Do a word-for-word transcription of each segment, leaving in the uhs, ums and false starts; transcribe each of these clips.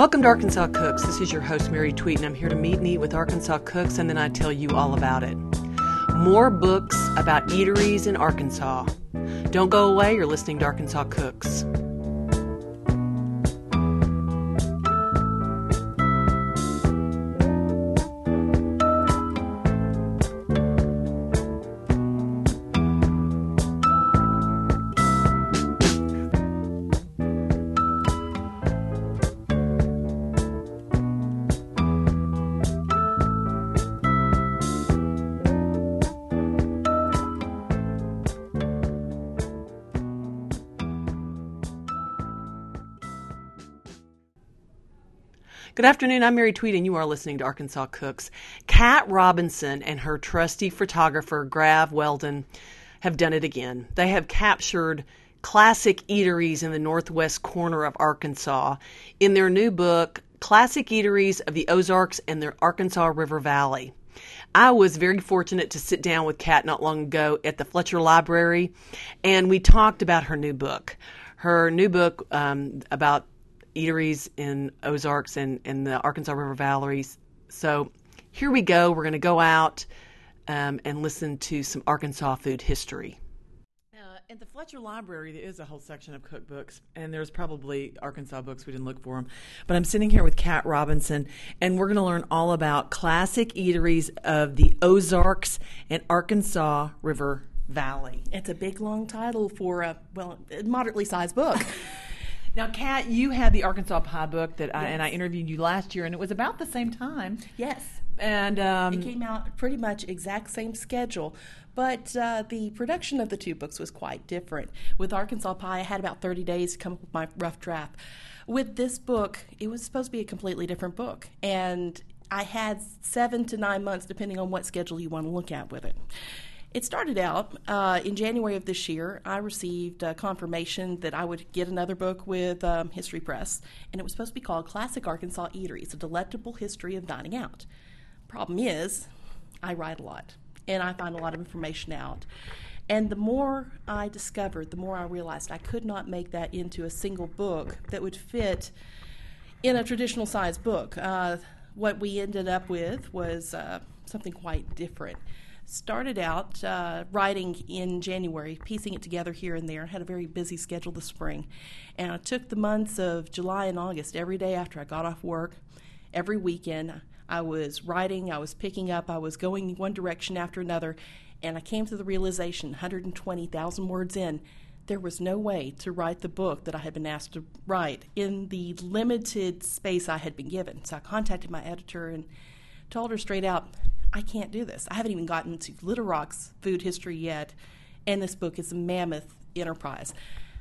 Welcome to Arkansas Cooks. This is your host, Mary Tweet, and I'm here to meet and eat with Arkansas cooks, and then I tell you all about it. More books about eateries in Arkansas. Don't go away, you're listening to Arkansas Cooks. Good afternoon, I'm Mary Tweet, and you are listening to Arkansas Cooks. Kat Robinson and her trusty photographer, Grav Weldon, have done it again. They have captured classic eateries in the northwest corner of Arkansas in their new book, Classic Eateries of the Ozarks and the Arkansas River Valley. I was very fortunate to sit down with Kat not long ago at the Fletcher Library, and we talked about her new book. Her new book um, about eateries in Ozarks and, and the Arkansas River Valley. So here we go. We're going to go out um, and listen to some Arkansas food history. Uh, at the Fletcher Library, there is a whole section of cookbooks, and there's probably Arkansas books. We didn't look for them. But I'm sitting here with Kat Robinson, and we're going to learn all about classic eateries of the Ozarks and Arkansas River Valley. It's a big, long title for a, well, a moderately sized book. Now, Kat, you had the Arkansas Pie book that I, yes. and I interviewed you last year, and it was about the same time. Yes. And um, it came out pretty much exact same schedule, but uh, the production of the two books was quite different. With Arkansas Pie, I had about thirty days to come up with my rough draft. With this book, it was supposed to be a completely different book, and I had seven to nine months, depending on what schedule you want to look at with it. It started out uh, in January of this year. I received uh, confirmation that I would get another book with um, History Press, and it was supposed to be called Classic Arkansas Eateries, A Delectable History of Dining Out. Problem is, I write a lot, and I find a lot of information out. And the more I discovered, the more I realized I could not make that into a single book that would fit in a traditional size book. Uh, what we ended up with was uh, something quite different. Started out uh, writing in January, piecing it together here and there. Had a very busy schedule this spring. And I took the months of July and August every day after I got off work. Every weekend, I was writing, I was picking up, I was going one direction after another. And I came to the realization, one hundred twenty thousand words in, there was no way to write the book that I had been asked to write in the limited space I had been given. So I contacted my editor and told her straight out, I can't do this. I haven't even gotten to Little Rock's food history yet, and this book is a mammoth enterprise.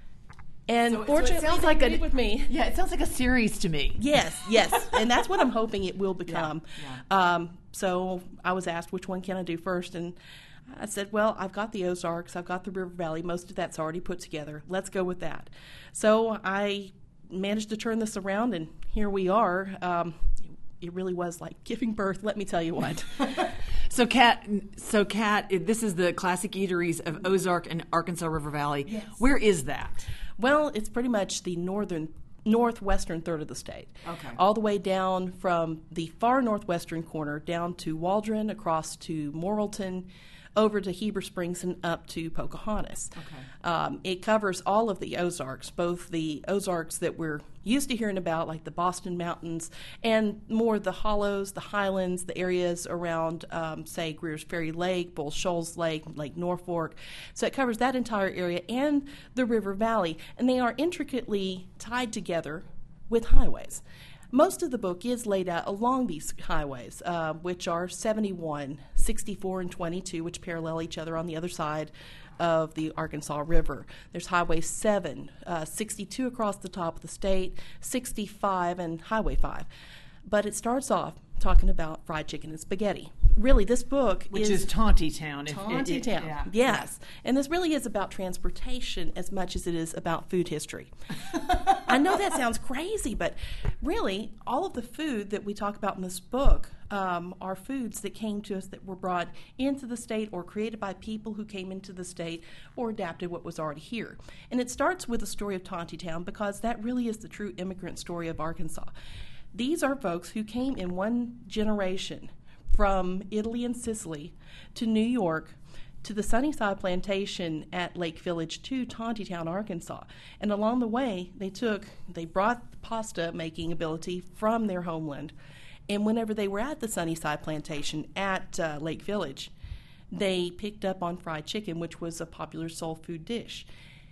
And so, fortunately, so it sounds like a, with me. Yeah, it sounds like a series to me. Yes, yes, and that's what I'm hoping it will become. Yeah, yeah. Um, so I was asked, which one can I do first? And I said, well, I've got the Ozarks, I've got the River Valley. Most of that's already put together. Let's go with that. So I managed to turn this around, and here we are. Um, It really was like giving birth, let me tell you what. so, Kat, so Kat, this is the classic eateries of Ozark and Arkansas River Valley. Yes. Where is that? Well, it's pretty much the northern, northwestern third of the state. Okay. All the way down from the far northwestern corner down to Waldron, across to Morrilton, over to Heber Springs, and up to Pocahontas. Okay. Um, it covers all of the Ozarks, both the Ozarks that we're used to hearing about, like the Boston Mountains, and more the hollows, the highlands, the areas around, um, say, Greer's Ferry Lake, Bull Shoals Lake, Lake Norfolk. So it covers that entire area and the River Valley, and they are intricately tied together with highways. Most of the book is laid out along these highways, uh, which are seventy-one, sixty-four, and twenty-two, which parallel each other on the other side of the Arkansas River. There's Highway seven, uh, sixty-two across the top of the state, sixty-five, and Highway five. But it starts off talking about fried chicken and spaghetti. Really, this book Which is... is Tantytown. Tantytown, yeah. yes. And this really is about transportation as much as it is about food history. I know that sounds crazy, but really, all of the food that we talk about in this book um, are foods that came to us that were brought into the state or created by people who came into the state or adapted what was already here. And it starts with the story of Tantytown because that really is the true immigrant story of Arkansas. These are folks who came in one generation from Italy and Sicily to New York to the Sunnyside Plantation at Lake Village to Tontitown, Arkansas. And along the way, they took, they brought the pasta making ability from their homeland. And whenever they were at the Sunnyside Plantation at uh, Lake Village, they picked up on fried chicken, which was a popular soul food dish.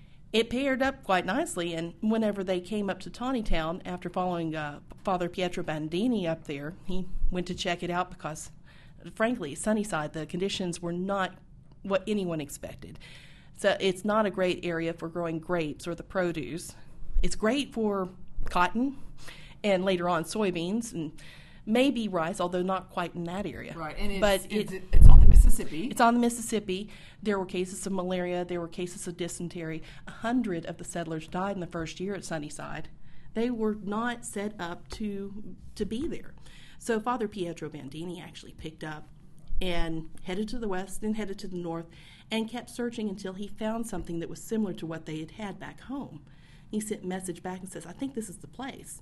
It paired up quite nicely, and whenever they came up to Tontitown, after following uh, Father Pietro Bandini up there, he went to check it out because, frankly, Sunnyside, the conditions were not what anyone expected. So it's not a great area for growing grapes or the produce. It's great for cotton and later on soybeans and maybe rice, although not quite in that area. Right, and it's, but it's, it, it's on the Mississippi. It's on the Mississippi. There were cases of malaria. There were cases of dysentery. A hundred of the settlers died in the first year at Sunnyside. They were not set up to to be there. So Father Pietro Bandini actually picked up and headed to the west, then headed to the north, and kept searching until he found something that was similar to what they had had back home. He sent a message back and says, I think this is the place.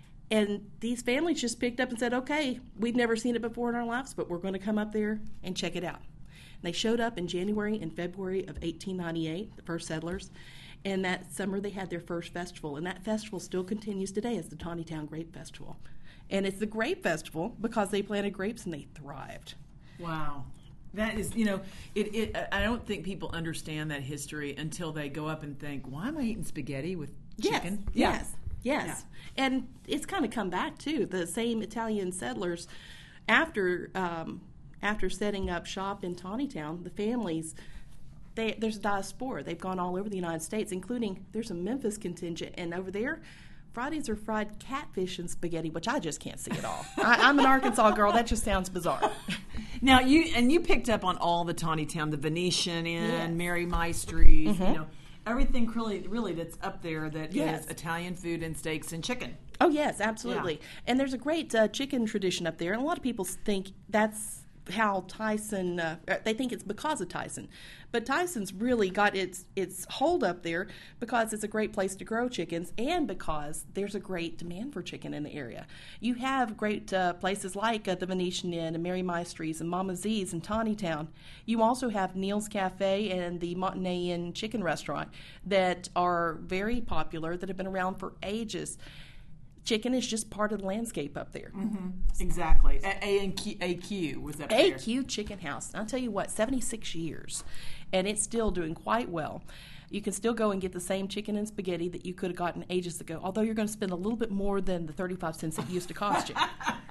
And these families just picked up and said, okay, we've never seen it before in our lives, but we're going to come up there and check it out. And they showed up in January and February of eighteen ninety-eight, the first settlers, and that summer they had their first festival, and that festival still continues today as the Tontitown Grape Festival. And it's the Grape Festival because they planted grapes and they thrived. Wow. That is, you know, it, it. I don't think people understand that history until they go up and think, why am I eating spaghetti with chicken? Yes, yeah. yes, yes. Yeah. And it's kind of come back, too. The same Italian settlers, after um, after setting up shop in Tontitown, the families, they, there's a diaspora. They've gone all over the United States, including there's a Memphis contingent. And over there, Fridays are fried catfish and spaghetti, which I just can't see at all. I, I'm an Arkansas girl. That just sounds bizarre. Now, you and you picked up on all the Tontitown, the Venetian Inn, yes. Mary Maestries, Mm-hmm. you know, everything really, really that's up there that yes. is Italian food and steaks and chicken. Oh, yes, absolutely. Yeah. And there's a great uh, chicken tradition up there, and a lot of people think that's how Tyson, uh, they think it's because of Tyson. But Tyson's really got its its hold up there because it's a great place to grow chickens and because there's a great demand for chicken in the area. You have great uh, places like uh, the Venetian Inn and Mary Maestries and Mama Z's in Tontitown. You also have Neil's Cafe and the Montenay Inn chicken restaurant that are very popular, that have been around for ages. Chicken is just part of the landscape up there. Mm-hmm. Exactly. A and Q, A Q was up there. A Q Chicken House. I'll tell you what, seventy-six years, and it's still doing quite well. You can still go and get the same chicken and spaghetti that you could have gotten ages ago, although you're going to spend a little bit more than the thirty-five cents it used to cost you.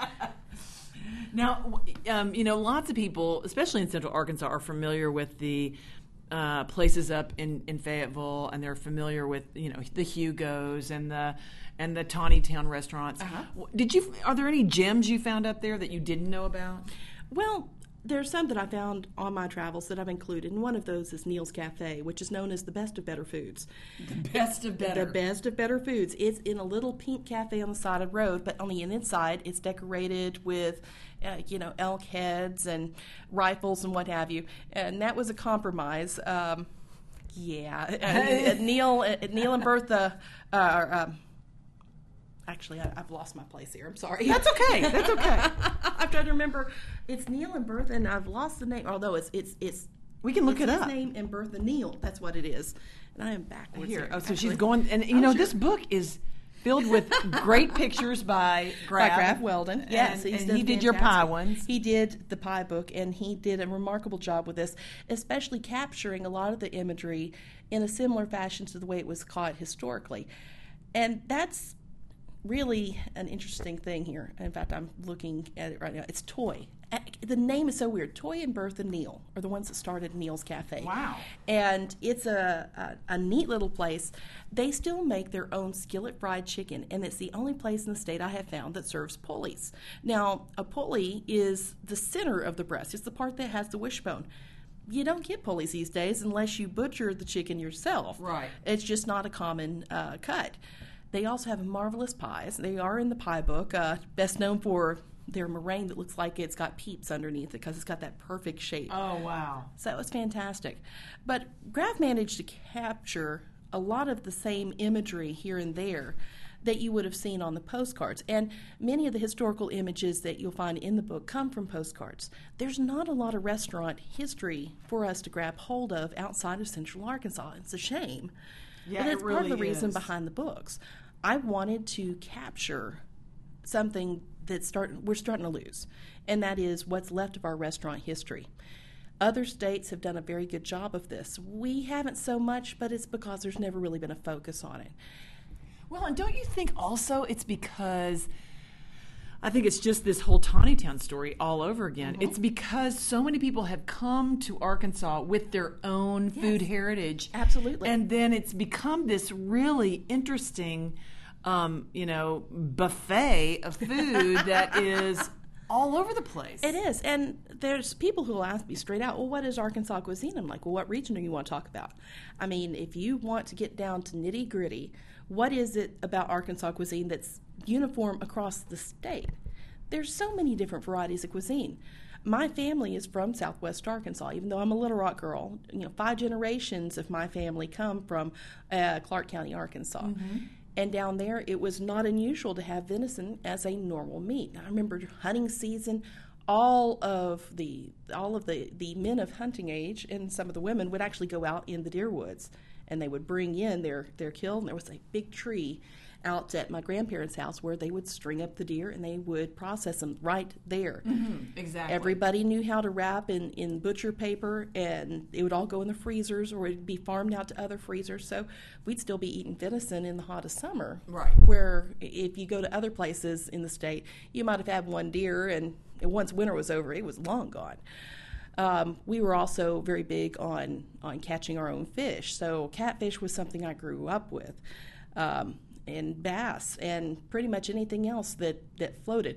Now, um, you know, lots of people, especially in Central Arkansas, are familiar with the uh, places up in, in Fayetteville, and they're familiar with, you know, the Hugo's and the and the Tontitown restaurants. Uh-huh. Did you? Are there any gems you found up there that you didn't know about? Well, there's some that I found on my travels that I've included, and one of those is Neil's Cafe, which is known as the best of better foods. The best of better. The best of better foods. It's in a little pink cafe on the side of the road, but on the inside, it's decorated with, uh, you know, elk heads and rifles and what have you. And that was a compromise. Um, yeah, uh, Neil, uh, Neil and Bertha. Uh, um, Actually, I, I've lost my place here. I'm sorry. That's okay. That's okay. I'm trying to remember. It's Neil and Bertha, and I've lost the name. Although it's it's it's we can look it's it his up. name and Bertha Neil. That's what it is. And I am backwards Here. here. Oh, so actually. she's going, and you Oh, know, sure. this book is filled with great pictures by Graf. By Graf Weldon. Yes, and, he's and done he did your pie fantastic. ones. He did the pie book, and he did a remarkable job with this, especially capturing a lot of the imagery in a similar fashion to the way it was caught historically. And that's really an interesting thing here. In fact, I'm looking at it right now. It's Toy. The name is so weird. Toy and Bertha Neil are the ones that started Neil's Cafe. Wow. And it's a, a, a neat little place. They still make their own skillet fried chicken, and it's the only place in the state I have found that serves pulleys. Now, a pulley is the center of the breast. It's the part that has the wishbone. You don't get pulleys these days unless you butcher the chicken yourself. Right. It's just not a common uh, cut. They also have marvelous pies. They are in the pie book, uh, best known for their meringue that looks like it's got peeps underneath it because it's got that perfect shape. Oh, wow. So that was fantastic. But Graf managed to capture a lot of the same imagery here and there that you would have seen on the postcards. And many of the historical images that you'll find in the book come from postcards. There's not a lot of restaurant history for us to grab hold of outside of Central Arkansas. It's a shame. Yeah, but that's it really part of the reason is. behind the books. I wanted to capture something that start, we're starting to lose, and that is what's left of our restaurant history. Other states have done a very good job of this. We haven't so much, but it's because there's never really been a focus on it. Well, and don't you think also it's because I think it's just this whole Tawny Town story all over again. Mm-hmm. It's because so many people have come to Arkansas with their own yes. food heritage. Absolutely. And then it's become this really interesting, um, you know, buffet of food that is all over the place. It is. And there's people who will ask me straight out, well, what is Arkansas cuisine? I'm like, well, what region do you want to talk about? I mean, if you want to get down to nitty gritty, what is it about Arkansas cuisine that's uniform across the state? There's so many different varieties of cuisine. My family is from Southwest Arkansas, even though I'm a Little Rock girl. You know, five generations of my family come from uh, Clark County, Arkansas. Mm-hmm. And down there, it was not unusual to have venison as a normal meat. I remember hunting season, all of the all of the, the men of hunting age and some of the women would actually go out in the deer woods, and they would bring in their, their kill, and there was a big tree out at my grandparents' house where they would string up the deer and they would process them right there. Mm-hmm, exactly. Everybody knew how to wrap in, in butcher paper, and it would all go in the freezers or it would be farmed out to other freezers. So we'd still be eating venison in the hottest summer. Right. Where if you go to other places in the state, you might have had one deer, and once winter was over, it was long gone. Um, we were also very big on, on catching our own fish. So catfish was something I grew up with. Um, and bass, and pretty much anything else that, that floated.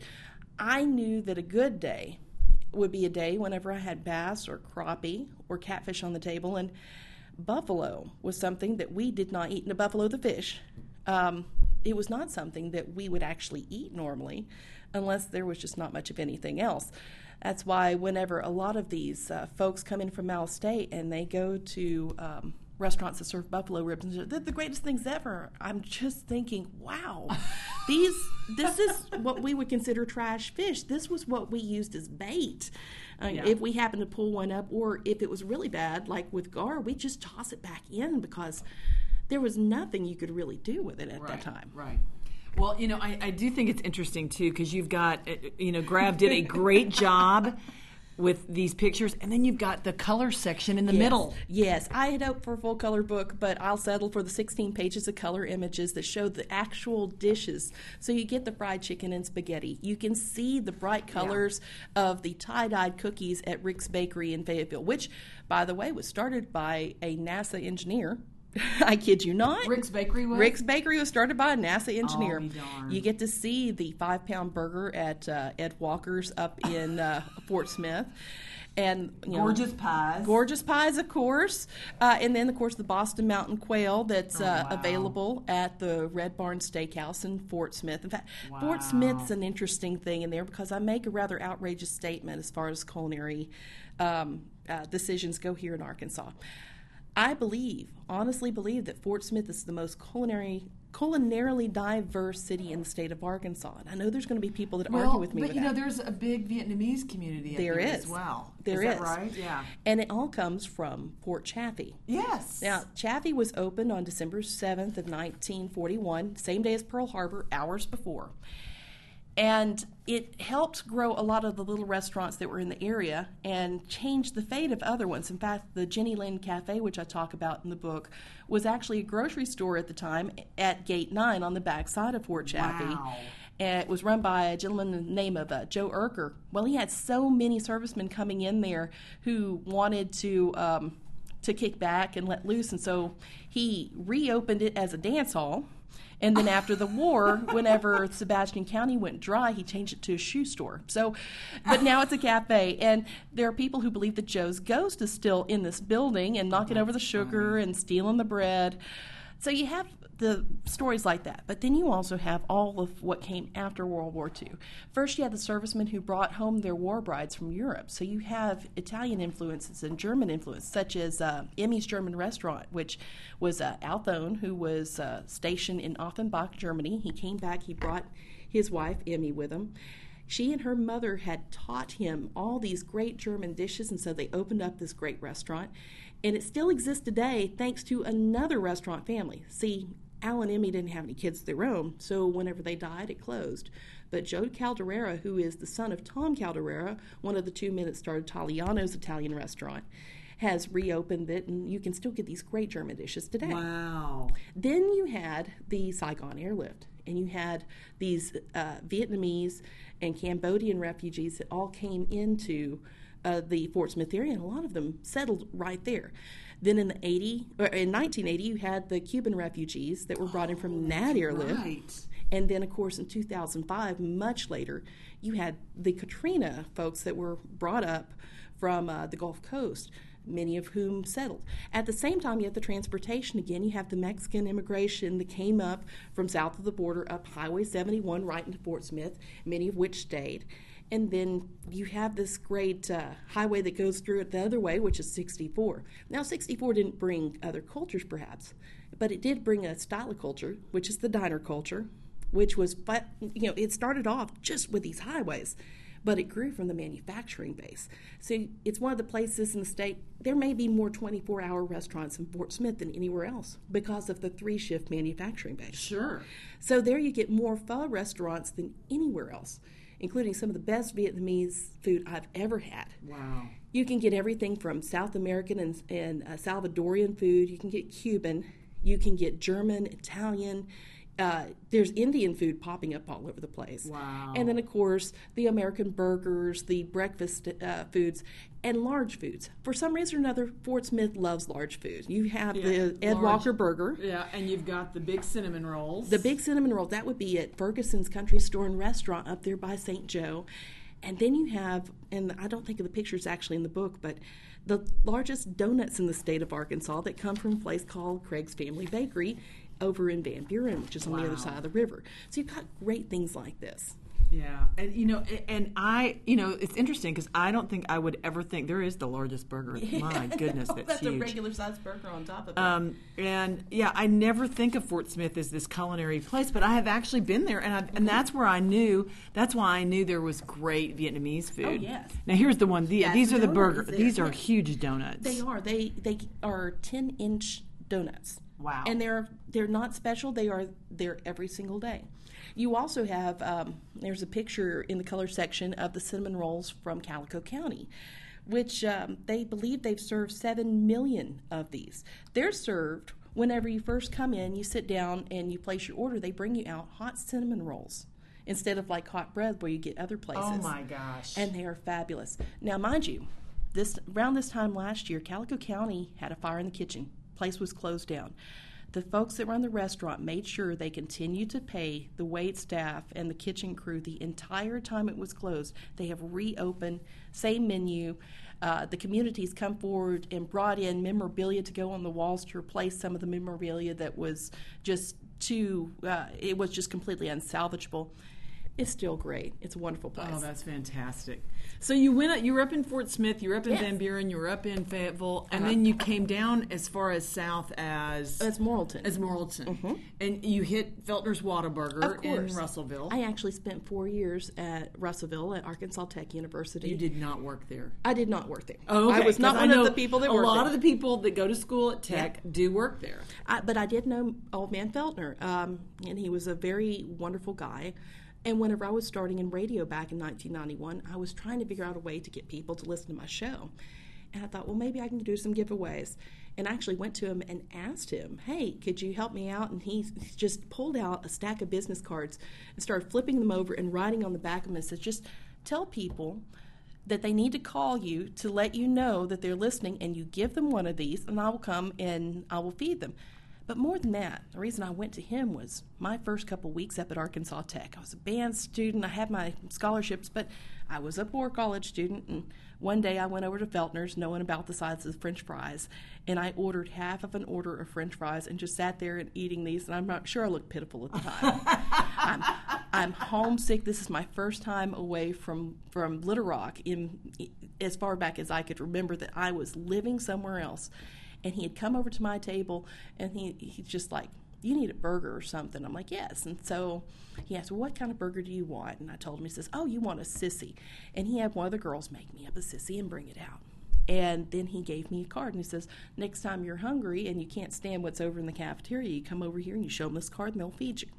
I knew that a good day would be a day whenever I had bass or crappie or catfish on the table, and buffalo was something that we did not eat. And the buffalo, the fish, um, it was not something that we would actually eat normally unless there was just not much of anything else. That's why whenever a lot of these uh, folks come in from out of state and they go to um, restaurants that serve buffalo ribs, and they're the greatest things ever, I'm just thinking, wow, these this is what we would consider trash fish. This was what we used as bait. Uh, yeah. If we happened to pull one up, or if it was really bad, like with gar, we just toss it back in because there was nothing you could really do with it at right, that time. Right. Well, you know, I, I do think it's interesting, too, because you've got, you know, Grav did a great job with these pictures, and then you've got the color section in the yes. middle. Yes, I had hoped for a full color book, but I'll settle for the sixteen pages of color images that show the actual dishes. So you get the fried chicken and spaghetti. You can see the bright colors yeah. of the tie-dyed cookies at Rick's Bakery in Fayetteville, which, by the way, was started by a NASA engineer. I kid you not. Rick's Bakery was? Rick's Bakery was started by a NASA engineer. Oh, be darned. You get to see the five-pound burger at uh, Ed Walker's up in uh, Fort Smith. And you gorgeous know, pies. Gorgeous pies, of course. Uh, and then, of course, the Boston Mountain Quail that's oh, uh, wow. available at the Red Barn Steakhouse in Fort Smith. In fact, wow. Fort Smith's an interesting thing in there because I make a rather outrageous statement as far as culinary um, uh, decisions go here in Arkansas. I believe, honestly believe, that Fort Smith is the most culinary, culinarily diverse city in the state of Arkansas. And I know there's going to be people that well, argue with me but with you that. know, there's a big Vietnamese community up there there is. as well. There is is. That right? Yeah. And it all comes from Fort Chaffee. Yes. Now, Chaffee was opened on December seventh of nineteen forty-one, same day as Pearl Harbor, hours before. And it helped grow a lot of the little restaurants that were in the area and changed the fate of other ones. In fact, the Jenny Lynn Cafe, which I talk about in the book, was actually a grocery store at the time at Gate nine on the backside of Fort Chaffee. Wow. And it was run by a gentleman in the name of uh, Joe Erker. Well, he had so many servicemen coming in there who wanted to um, to kick back and let loose, and so he reopened it as a dance hall. And then after the war, whenever Sebastian County went dry, he changed it to a shoe store. So, but now it's a cafe. And there are people who believe that Joe's ghost is still in this building and knocking over the sugar and stealing the bread. So you have the stories like that, but then you also have all of what came after World War Two. First, you had the servicemen who brought home their war brides from Europe. So you have Italian influences and German influence, such as uh, Emmy's German Restaurant, which was uh, Althone, who was uh, stationed in Offenbach, Germany. He came back, he brought his wife, Emmy, with him. She and her mother had taught him all these great German dishes, and so they opened up this great restaurant. And it still exists today thanks to another restaurant family. See, Al and Emmy didn't have any kids of their own, so whenever they died, it closed. But Joe Calderera, who is the son of Tom Calderera, one of the two men that started Italiano's Italian restaurant, has reopened it, and you can still get these great German dishes today. Wow. Then you had the Saigon airlift, and you had these uh, Vietnamese and Cambodian refugees that all came into uh, the Fort Smith area, and a lot of them settled right there. Then in the eighty or in nineteen eighty, you had the Cuban refugees that were brought in from that airlift. Right. And then, of course, in two thousand five, much later, you had the Katrina folks that were brought up from uh, the Gulf Coast, many of whom settled. At the same time, you have the transportation again. You have the Mexican immigration that came up from south of the border up Highway seventy-one right into Fort Smith, many of which stayed. And then you have this great uh, highway that goes through it the other way, which is sixty-four. Now, sixty-four didn't bring other cultures, perhaps, but it did bring a style of culture, which is the diner culture, which was, but you know, it started off just with these highways, but it grew from the manufacturing base. So it's one of the places in the state, there may be more twenty-four hour restaurants in Fort Smith than anywhere else because of the three-shift manufacturing base. Sure. So there you get more pho restaurants than anywhere else, including some of the best Vietnamese food I've ever had. Wow. You can get everything from South American and, and uh, Salvadorian food. You can get Cuban. You can get German, Italian. Uh, there's Indian food popping up all over the place. Wow. And then, of course, the American burgers, the breakfast uh, foods, and large foods. For some reason or another, Fort Smith loves large food. You have Yeah, the Ed large- Walker burger. Yeah, and you've got the big cinnamon rolls. The big cinnamon roll, that would be at Ferguson's Country Store and Restaurant up there by Saint Joe. And then you have, and I don't think of the pictures actually in the book, but the largest donuts in the state of Arkansas that come from a place called Craig's Family Bakery over in Van Buren, which is on the Wow. other side of the river. So you've got great things like this. Yeah, and you know, and I, you know, it's interesting because I don't think I would ever think there is the largest burger. My goodness, that's, that's huge. a regular sized burger on top of it. Um, and yeah, I never think of Fort Smith as this culinary place, but I have actually been there, and I, and that's where I knew. That's why I knew there was great Vietnamese food. Oh, yes. Now here's the one. The, That's these are the donut burger. is there. These are Yeah. huge donuts. They are. They they are ten inch donuts. Wow. And they're they're not special. They are there every single day. You also have um, there's a picture in the color section of the cinnamon rolls from Calico County, which um, they believe they've served seven million of these. They're served whenever you first come in. You sit down and you place your order. They bring you out hot cinnamon rolls instead of like hot bread where you get other places. Oh my gosh. And they are fabulous. Now, mind you, this around this time last year, Calico County had a fire in the kitchen. Place was closed down. The folks that run the restaurant made sure they continued to pay the wait staff and the kitchen crew the entire time it was closed. They have reopened, same menu. Uh, the community's come forward and brought in memorabilia to go on the walls to replace some of the memorabilia that was just too, uh, it was just completely unsalvageable. It's still great. It's a wonderful place. Oh, that's fantastic. So you went. You were up in Fort Smith. You were up in Yes. Van Buren. You were up in Fayetteville, and Uh-huh. then you came down as far as south as It's Morrilton. as Morrilton, and you hit Feltner's Whataburger Of in course. Russellville. I actually spent four years at Russellville at Arkansas Tech University. You did not work there. I did not work there. Oh, okay. I was not 'Cause I one know of the people that a worked lot there. of the people that go to school at Tech do work there. I, but I did know Old Man Feltner, um, and he was a very wonderful guy. And whenever I was starting in radio back in nineteen ninety-one, I was trying to figure out a way to get people to listen to my show. And I thought, well, maybe I can do some giveaways. And I actually went to him and asked him, hey, could you help me out? And he just pulled out a stack of business cards and started flipping them over and writing on the back of them and said, just tell people that they need to call you to let you know that they're listening, and you give them one of these, and I will come and I will feed them. But more than that, the reason I went to him was my first couple weeks up at Arkansas Tech. I was a band student. I had my scholarships, but I was a poor college student. And one day I went over to Feltner's, knowing about the size of the French fries, and I ordered half of an order of French fries and just sat there and eating these. And I'm not sure I looked pitiful at the time. I'm, I'm homesick. This is my first time away from, from Little Rock in as far back as I could remember that I was living somewhere else. And he had come over to my table, and he he's just like, you need a burger or something. I'm like, yes. And so he asked, well, what kind of burger do you want? And I told him, he says, oh, you want a sissy. And he had one of the girls make me up a sissy and bring it out. And then he gave me a card, and he says, next time you're hungry and you can't stand what's over in the cafeteria, you come over here and you show them this card and they'll feed you.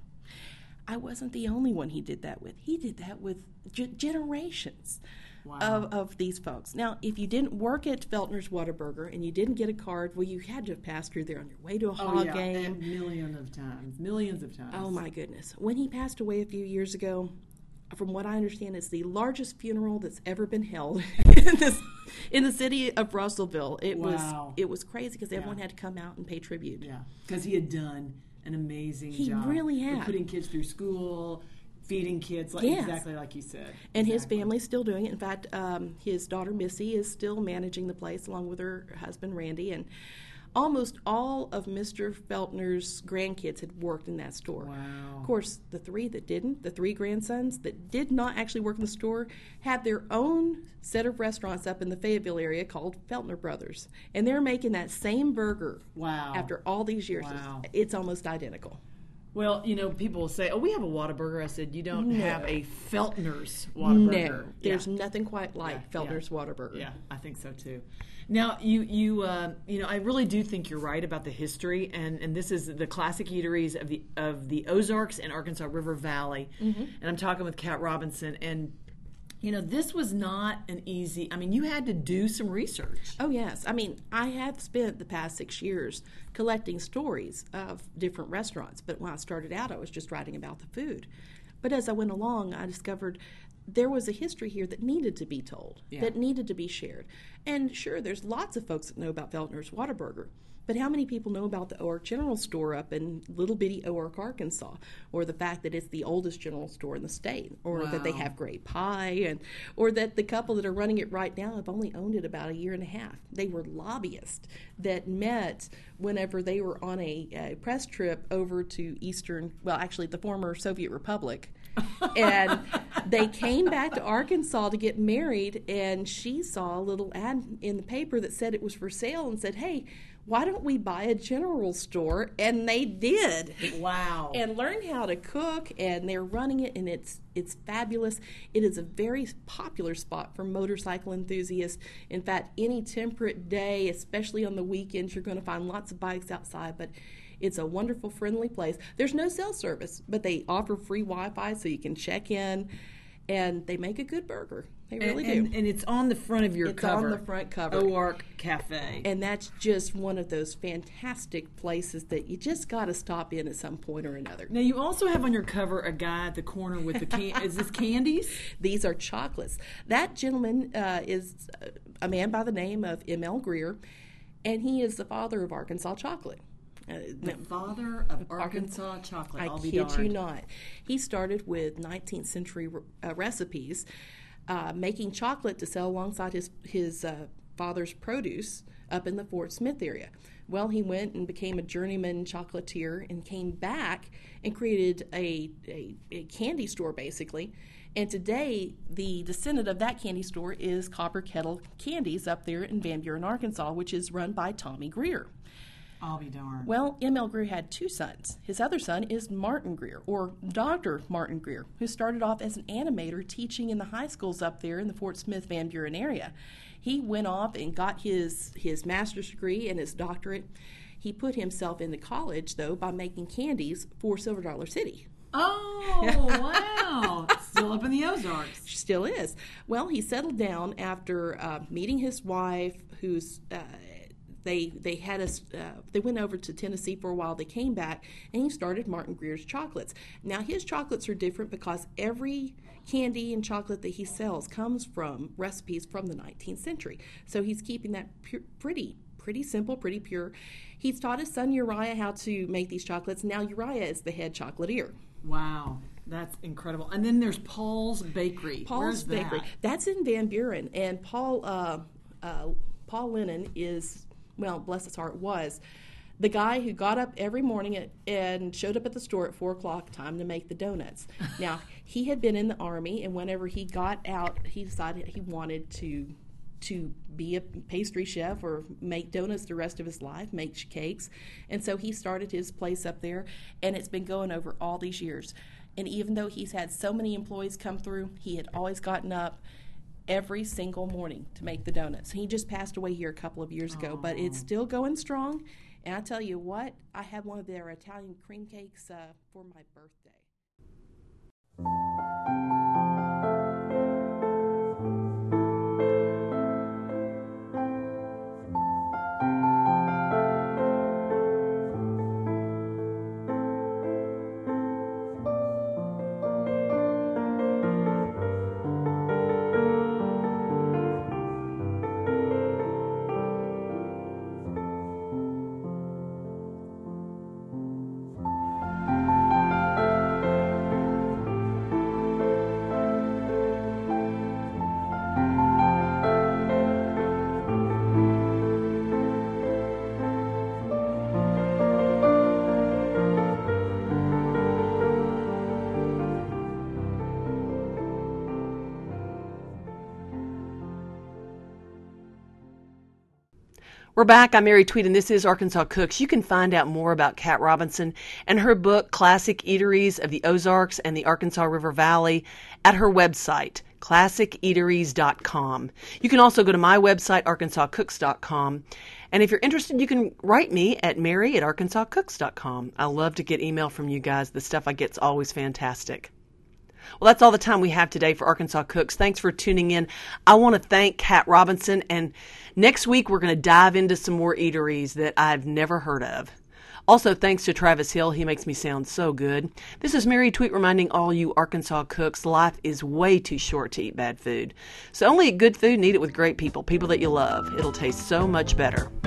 I wasn't the only one he did that with. He did that with g- generations. Wow. Of, of these folks. Now, if you didn't work at Feltner's Whataburger and you didn't get a card, well, you had to have passed through there on your way to a Hog oh, yeah. game. And millions of times. Millions of times. Oh, my goodness. When he passed away a few years ago, from what I understand, it's the largest funeral that's ever been held in, this, in the city of Russellville. It wow. was it was crazy because yeah. everyone had to come out and pay tribute. Yeah, because he had done an amazing he job. He really had. Putting kids through school, feeding kids, like yes. exactly like you said. And exactly. his family's still doing it. In fact, um, his daughter Missy is still managing the place along with her husband Randy. And almost all of Mister Feltner's grandkids had worked in that store. Wow. Of course, the three that didn't, the three grandsons that did not actually work in the store, had their own set of restaurants up in the Fayetteville area called Feltner Brothers. And they're making that same burger wow. after all these years. Wow. It's, it's almost identical. Well, you know, people will say, oh, we have a Whataburger. I said, you don't no. have a Feltner's Whataburger. No, there's yeah. nothing quite like yeah, Feltner's yeah. Whataburger. Yeah, I think so too. Now, you you uh, you know, I really do think you're right about the history, and, and this is the classic eateries of the of the Ozarks and Arkansas River Valley. Mm-hmm. And I'm talking with Kat Robinson, and you know, this was not an easy. I mean, you had to do some research. Oh yes, I mean, I have spent the past six years collecting stories of different restaurants, but when I started out, I was just writing about the food. But as I went along, I discovered there was a history here that needed to be told, yeah. that needed to be shared. And sure, there's lots of folks that know about Feltner's Whataburger, but how many people know about the Oark General Store up in little bitty Oark, Arkansas, or the fact that it's the oldest general store in the state, or wow. that they have great pie, and or that the couple that are running it right now have only owned it about a year and a half. They were lobbyists that met whenever they were on a, a press trip over to Eastern, well, actually the former Soviet Republic, and they came back to Arkansas to get married, and she saw a little ad in the paper that said it was for sale and said, hey, why don't we buy a general store? And they did. Wow. And learned how to cook, and they're running it, and it's it's fabulous. It is a very popular spot for motorcycle enthusiasts. In fact, any temperate day, especially on the weekends, you're going to find lots of bikes outside, but it's a wonderful, friendly place. There's no cell service, but they offer free Wi-Fi so you can check in, and they make a good burger. They really and, and, do. And it's on the front of your it's cover. It's on the front cover. Oark Cafe. And that's just one of those fantastic places that you just got to stop in at some point or another. Now, you also have on your cover a guy at the corner with the can- is this candies? These are chocolates. That gentleman uh, is a man by the name of M L Greer, and he is the father of Arkansas chocolate. Uh, the no, father of Arkansas, Arkansas chocolate. I I'll be kid darned. you not. He started with nineteenth century uh, recipes, uh, making chocolate to sell alongside his his uh, father's produce up in the Fort Smith area. Well, he went and became a journeyman chocolatier and came back and created a, a, a candy store, basically. And today, the descendant of that candy store is Copper Kettle Candies up there in Van Buren, Arkansas, which is run by Tommy Greer. I'll be darned. Well, M L Greer had two sons. His other son is Martin Greer, or Doctor Martin Greer, who started off as an animator teaching in the high schools up there in the Fort Smith, Van Buren area. He went off and got his, his master's degree and his doctorate. He put himself into college, though, by making candies for Silver Dollar City. Oh, wow. Still up in the Ozarks. Still is. Well, he settled down after uh, meeting his wife, who's... Uh, They they had us. Uh, they went over to Tennessee for a while. They came back, and he started Martin Greer's Chocolates. Now his chocolates are different because every candy and chocolate that he sells comes from recipes from the nineteenth century. So he's keeping that pu- pretty, pretty simple, pretty pure. He's taught his son Uriah how to make these chocolates. Now Uriah is the head chocolatier. Wow, that's incredible. And then there's Paul's Bakery. Paul's Where's Bakery. that? That's in Van Buren. And Paul, uh, uh, Paul Lennon is, well, bless his heart, was the guy who got up every morning at, and showed up at the store at four o'clock, time to make the donuts. Now, he had been in the Army, and whenever he got out, he decided he wanted to to be a pastry chef or make donuts the rest of his life, make cakes. And so he started his place up there, and it's been going over all these years. And even though he's had so many employees come through, he had always gotten up every single morning to make the donuts. He just passed away here a couple of years ago, but it's still going strong. And I tell you what, I had one of their Italian cream cakes uh, for my birthday. We're back. I'm Mary Tweed, and this is Arkansas Cooks. You can find out more about Kat Robinson and her book, Classic Eateries of the Ozarks and the Arkansas River Valley, at her website, classic eateries dot com. You can also go to my website, arkansas cooks dot com. And if you're interested, you can write me at mary at arkansas cooks dot com. I love to get email from you guys. The stuff I get is always fantastic. Well, that's all the time we have today for Arkansas Cooks. Thanks for tuning in. I want to thank Kat Robinson, and next week we're going to dive into some more eateries that I've never heard of. Also, thanks to Travis Hill. He makes me sound so good. This is Mary Tweet reminding all you Arkansas cooks, life is way too short to eat bad food. So only eat good food and eat it with great people, people that you love. It'll taste so much better.